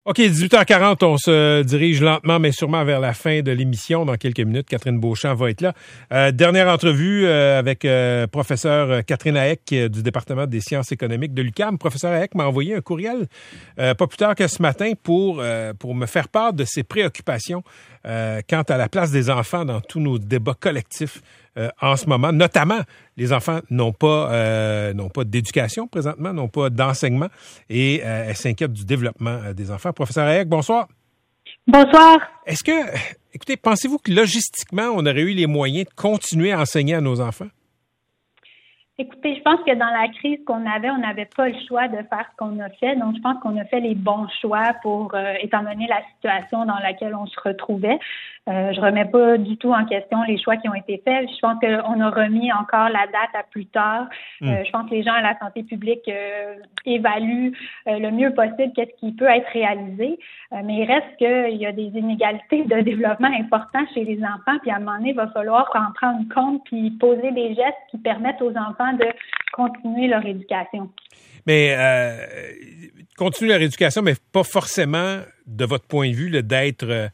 OK, 18h40, on se dirige lentement mais sûrement vers la fin de l'émission. Dans quelques minutes, Catherine Beauchamp va être là. Dernière entrevue avec professeur Catherine Haeck du département des sciences économiques de l'UQAM. Professeur Haeck m'a envoyé un courriel pas plus tard que ce matin pour me faire part de ses préoccupations quant à la place des enfants dans tous nos débats collectifs en ce moment. Notamment, les enfants n'ont pas d'éducation présentement, n'ont pas d'enseignement et elle s'inquiète du développement des enfants. Professeur Haeck, bonsoir. Bonsoir. Écoutez, pensez-vous que logistiquement, on aurait eu les moyens de continuer à enseigner à nos enfants? Écoutez, je pense que dans la crise qu'on avait, on n'avait pas le choix de faire ce qu'on a fait. Donc, je pense qu'on a fait les bons choix pour, étant donné la situation dans laquelle on se retrouvait. Je remets pas du tout en question les choix qui ont été faits. Je pense qu'on a remis encore la date à plus tard. Je pense que les gens à la santé publique évaluent le mieux possible qu'est-ce qui peut être réalisé. Mais il reste qu'il y a des inégalités de développement importantes chez les enfants. Puis à un moment donné, il va falloir en prendre compte puis poser des gestes qui permettent aux enfants de continuer leur éducation. Mais continuer leur éducation, mais pas forcément, de votre point de vue, là, d'être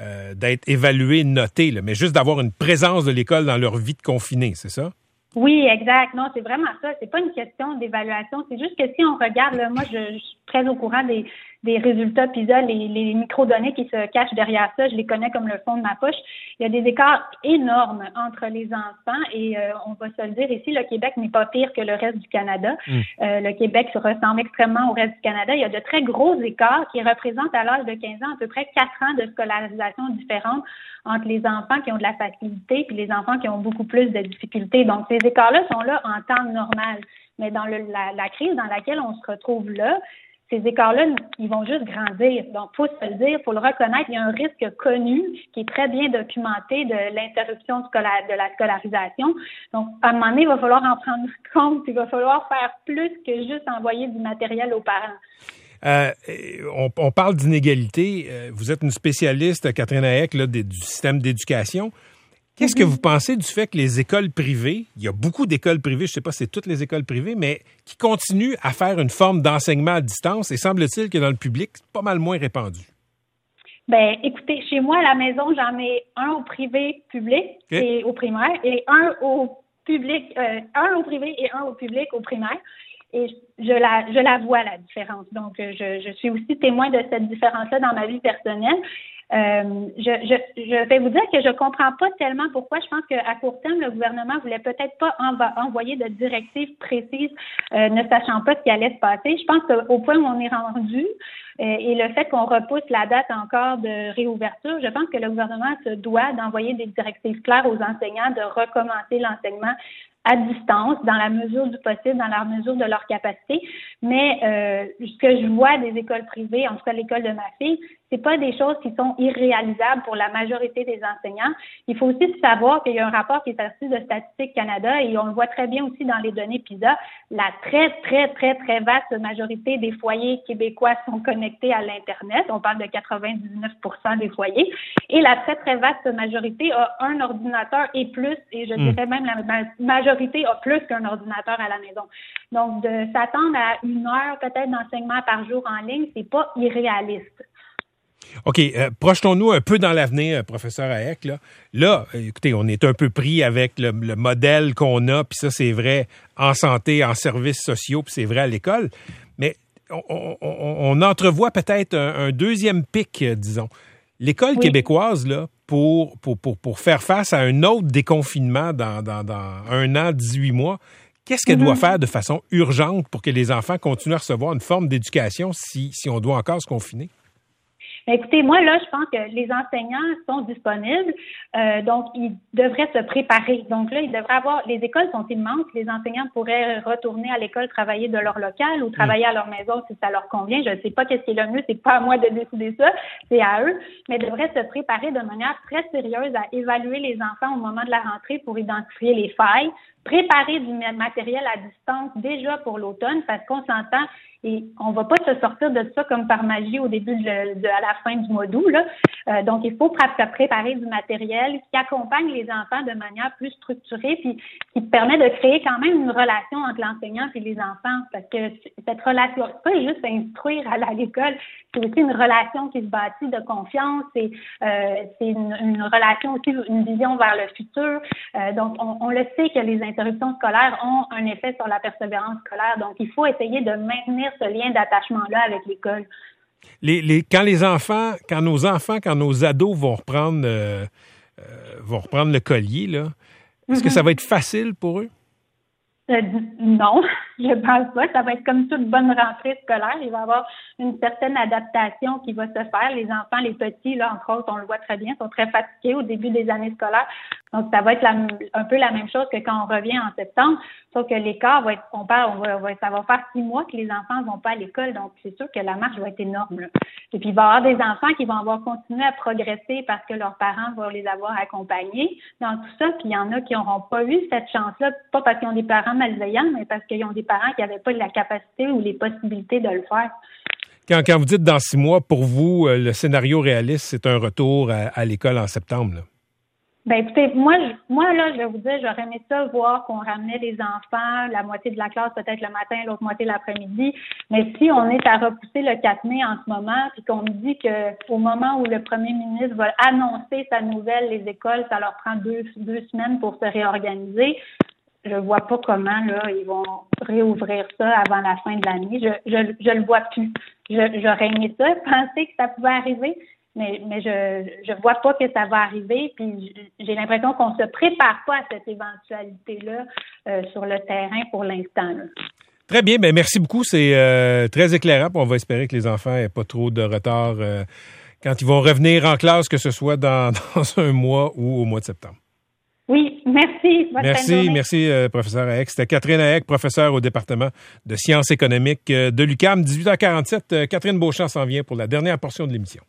évalué, noté, là, mais juste d'avoir une présence de l'école dans leur vie de confinés, c'est ça? Oui, exact. Non, c'est vraiment ça. C'est pas une question d'évaluation. C'est juste que si on regarde, là, moi, je suis très au courant des résultats PISA, les microdonnées qui se cachent derrière ça, je les connais comme le fond de ma poche. Il y a des écarts énormes entre les enfants et on va se le dire ici, le Québec n'est pas pire que le reste du Canada. Le Québec se ressemble extrêmement au reste du Canada. Il y a de très gros écarts qui représentent à l'âge de 15 ans à peu près 4 ans de scolarisation différente entre les enfants qui ont de la facilité et les enfants qui ont beaucoup plus de difficultés. Donc, ces écarts-là sont là en temps normal. Mais dans la crise dans laquelle on se retrouve là, ces écarts-là, ils vont juste grandir. Donc, il faut se le dire, il faut le reconnaître. Il y a un risque connu qui est très bien documenté de l'interruption de la scolarisation. Donc, à un moment donné, il va falloir en prendre compte. Il va falloir faire plus que juste envoyer du matériel aux parents. On parle d'inégalité. Vous êtes une spécialiste, Catherine Haeck, là, du système d'éducation. Qu'est-ce que vous pensez du fait que les écoles privées, il y a beaucoup d'écoles privées, je ne sais pas si c'est toutes les écoles privées, mais qui continuent à faire une forme d'enseignement à distance et semble-t-il que dans le public, c'est pas mal moins répandu? Ben, écoutez, chez moi, à la maison, j'en ai un au privé public et au primaire et un au public, un au privé et un au public au primaire. Et je la vois, la différence. Donc, je suis aussi témoin de cette différence-là dans ma vie personnelle. Je vais vous dire que je comprends pas tellement pourquoi. Je pense qu'à court terme, le gouvernement voulait peut-être pas envoyer de directives précises, ne sachant pas ce qui allait se passer. Je pense qu'au point où on est rendu, et le fait qu'on repousse la date encore de réouverture, je pense que le gouvernement se doit d'envoyer des directives claires aux enseignants de recommencer l'enseignement à distance, dans la mesure du possible, dans la mesure de leur capacité. Mais ce que je vois des écoles privées, en tout cas l'école de ma fille, c'est pas des choses qui sont irréalisables pour la majorité des enseignants. Il faut aussi savoir qu'il y a un rapport qui est sorti de Statistique Canada et on le voit très bien aussi dans les données PISA. La très, très, très, très vaste majorité des foyers québécois sont connectés à l'Internet. On parle de 99% des foyers. Et la très, très vaste majorité a un ordinateur et plus, et je dirais même la majorité a plus qu'un ordinateur à la maison. Donc, de s'attendre à 1 heure peut-être d'enseignement par jour en ligne, c'est pas irréaliste. OK. Projetons-nous un peu dans l'avenir, professeur Haeck. Là, écoutez, on est un peu pris avec le modèle qu'on a, puis ça, c'est vrai en santé, en services sociaux, puis c'est vrai à l'école. Mais on entrevoit peut-être un deuxième pic, disons. L'école québécoise, là, pour faire face à un autre déconfinement dans 1 an, 18 mois, qu'est-ce qu'elle doit faire de façon urgente pour que les enfants continuent à recevoir une forme d'éducation si on doit encore se confiner? Écoutez, moi, là, je pense que les enseignants sont disponibles, donc ils devraient se préparer. Donc là, ils devraient avoir, les écoles sont immenses, les enseignants pourraient retourner à l'école, travailler de leur local ou travailler à leur maison si ça leur convient. Je ne sais pas qu'est-ce qui est le mieux, c'est pas à moi de décider ça, c'est à eux, mais ils devraient se préparer de manière très sérieuse à évaluer les enfants au moment de la rentrée pour identifier les failles, préparer du matériel à distance déjà pour l'automne, parce qu'on s'entend et on va pas se sortir de ça comme par magie au début à la fin du mois d'août, là. Donc, il faut préparer du matériel qui accompagne les enfants de manière plus structurée, puis qui permet de créer quand même une relation entre l'enseignant et les enfants, parce que cette relation, c'est pas juste instruire à l'école, c'est aussi une relation qui se bâtit de confiance, c'est une relation aussi, une vision vers le futur. Donc, on le sait que les interruptions scolaires ont un effet sur la persévérance scolaire, donc il faut essayer de maintenir ce lien d'attachement-là avec l'école. Quand nos ados vont reprendre le collier, là, est-ce que ça va être facile pour eux? Non, je pense pas. Ça va être comme toute bonne rentrée scolaire. Il va y avoir une certaine adaptation qui va se faire. Les enfants, les petits, là, entre autres, on le voit très bien, sont très fatigués au début des années scolaires. Donc, ça va être un peu la même chose que quand on revient en septembre. Sauf que l'écart va être, ça va faire 6 mois que les enfants vont pas à l'école. Donc, c'est sûr que la marche va être énorme, là. Et puis, il va y avoir des enfants qui vont avoir continué à progresser parce que leurs parents vont les avoir accompagnés dans tout ça. Puis, il y en a qui n'auront pas eu cette chance-là, pas parce qu'ils ont des parents malveillants, mais parce qu'ils ont des parents qui n'avaient pas la capacité ou les possibilités de le faire. Quand vous dites dans 6 mois, pour vous, le scénario réaliste, c'est un retour à l'école en septembre, là? Ben écoutez, moi là, je vais vous dire, j'aurais aimé ça voir qu'on ramenait les enfants, la moitié de la classe peut-être le matin, l'autre moitié l'après-midi. Mais si on est à repousser le 4 mai en ce moment, puis qu'on me dit que au moment où le premier ministre va annoncer sa nouvelle, les écoles, ça leur prend deux semaines pour se réorganiser. Je vois pas comment là ils vont réouvrir ça avant la fin de l'année. Je le vois plus. J'aurais aimé ça, penser que ça pouvait arriver. Mais je vois pas que ça va arriver, puis j'ai l'impression qu'on se prépare pas à cette éventualité-là sur le terrain pour l'instant, là. Très bien, ben merci beaucoup, c'est très éclairant, puis on va espérer que les enfants aient pas trop de retard quand ils vont revenir en classe, que ce soit dans un mois ou au mois de septembre. Oui, merci. Merci, professeur Haeck. C'était Catherine Haeck, professeure au département de sciences économiques de l'UQAM. 18h47, Catherine Beauchamp s'en vient pour la dernière portion de l'émission.